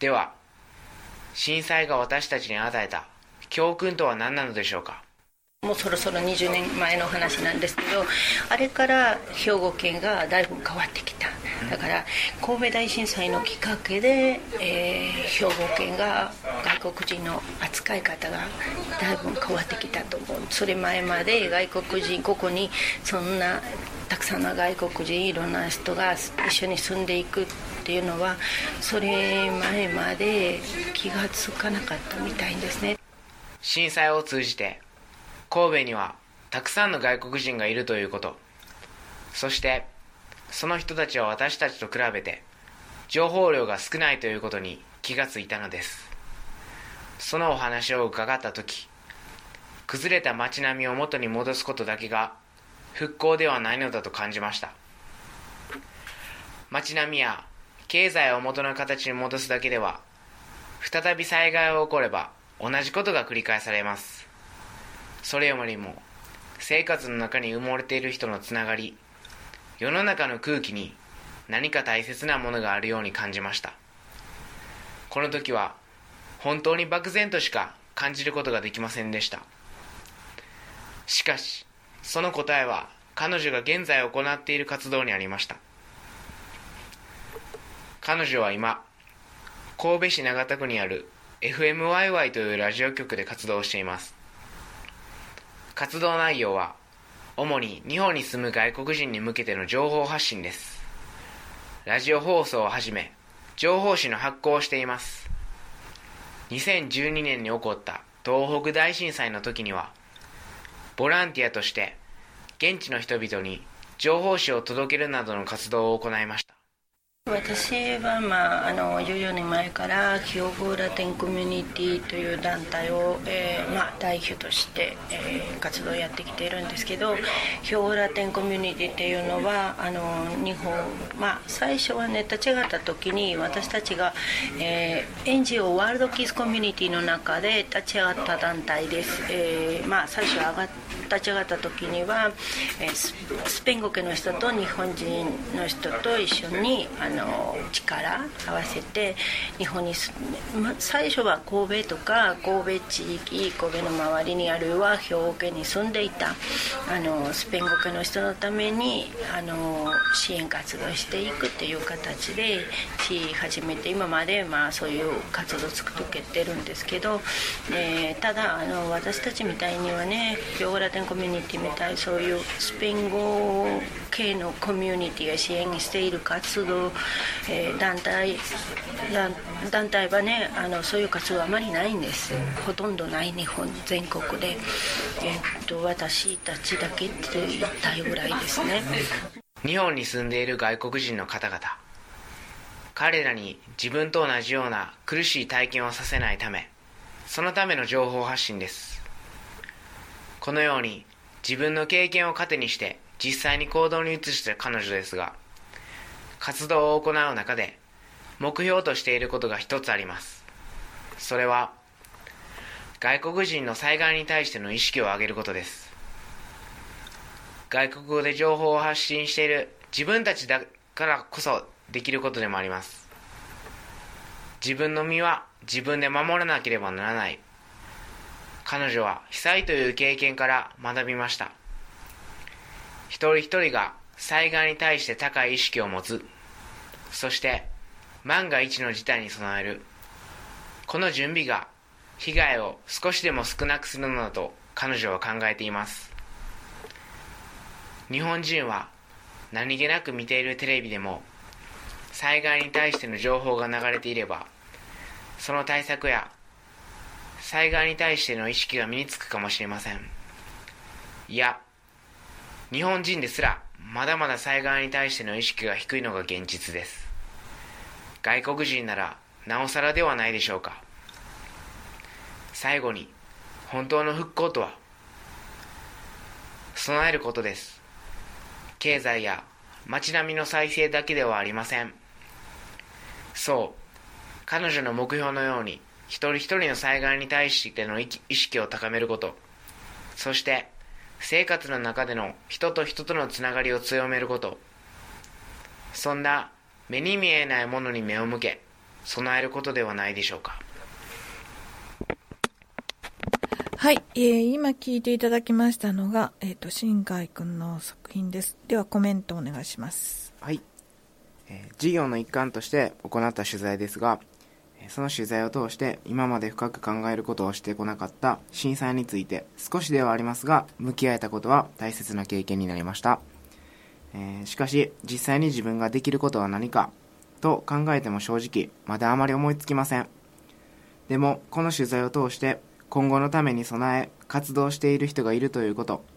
では、震災が私たちに与えた教訓とは何なのでしょうか。 もうそろそろ20年前の話なんですけど、あれから兵庫県がだいぶ変わってきた。だから神戸大震災のきっかけで、兵庫県が外国人の扱い方がだいぶ変わってきたと思う。それ前まで外国人、ここにそんなたくさんの外国人、いろんな人が一緒に住んでいくっていうのは、それ前まで気がつかなかったみたいですね。 震災を通じて神戸にはたくさんの外国人がいるということ、そしてその人たちは私たちと比べて情報量が少ないということに気がついたのです。そのお話を伺ったとき、崩れた街並みを元に戻すことだけが復興ではないのだと感じました。街並みや経済を元の形に戻すだけでは、再び災害が起これば同じことが繰り返されます。それよりも生活の中に埋もれている人のつながり、世の中の空気に何か大切なものがあるように感じました。この時は本当に漠然としか感じることができませんでした。しかしその答えは彼女が現在行っている活動にありました。彼女は今神戸市長田区にある FMYY というラジオ局で活動しています。活動内容は主に日本に住む外国人に向けての情報発信です。ラジオ放送をはじめ情報誌の発行をしています。2012年に起こった東北大震災の時にはボランティアとして現地の人々に情報誌を届けるなどの活動を行いました。 私は、14年前から兵庫ラテンコミュニティという団体を、代表として、活動をやってきているんですけど、兵庫ラテンコミュニティっていうのは日本、最初はね立ち上がった時に私たちが、NGO ワールドキースコミュニティの中で立ち上がった団体です。最初立ち上がった時には、スペイン語系の人と日本人の人と一緒に力合わせて日本に最初は神戸とか神戸地域、神戸の周りにあるいは兵庫県に住んでいたスペイン語系の人のために支援活動していくっていう形でし始めて、今までそういう活動を続けてるんですけど、ただ私たちみたいにはね、兵庫ラテンコミュニティみたいそういうスペイン語系のコミュニティが支援している活動、団体はねそういう活動はあまりないんです。ほとんどない、日本全国で、私たちだけって言ったぐらいですね。 日本に住んでいる外国人の方々、彼らに自分と同じような苦しい体験をさせないため、そのための情報発信です。このように自分の経験を糧にして実際に行動に移した彼女ですが、活動を行う中で目標としていることが一つあります。それは外国人の災害に対しての意識を上げることです。外国語で情報を発信している自分たちだからこそできることでもあります。自分の身は自分で守らなければならない。彼女は被災という経験から学びました。一人一人が災害に対して高い意識を持つ、そして万が一の事態に備える、この準備が被害を少しでも少なくするのだと彼女は考えています。日本人は何気なく見ているテレビでも災害に対しての情報が流れていれば、その対策や災害に対しての意識が身につくかもしれません。いや、日本人ですらまだまだ災害に対しての意識が低いのが現実です。外国人ならなおさらではないでしょうか。最後に、本当の復興とは備えることです。経済や街並みの再生だけではありません。そう、彼女の目標のように一人一人の災害に対しての意識を高めること、そして生活の中での人と人とのつながりを強めること、そんな目に見えないものに目を向け、 備えることではないでしょうか。 はい、今聞いていただきましたのが、新海くんの作品です。ではコメントお願いします。 はい、授業の一環として行った取材ですが、その取材を通して今まで深く考えることをしてこなかった震災について少しではありますが向き合えたことは大切な経験になりました。しかし実際に自分ができることは何かと考えても正直まだあまり思いつきません。でもこの取材を通して今後のために備え活動している人がいるということ、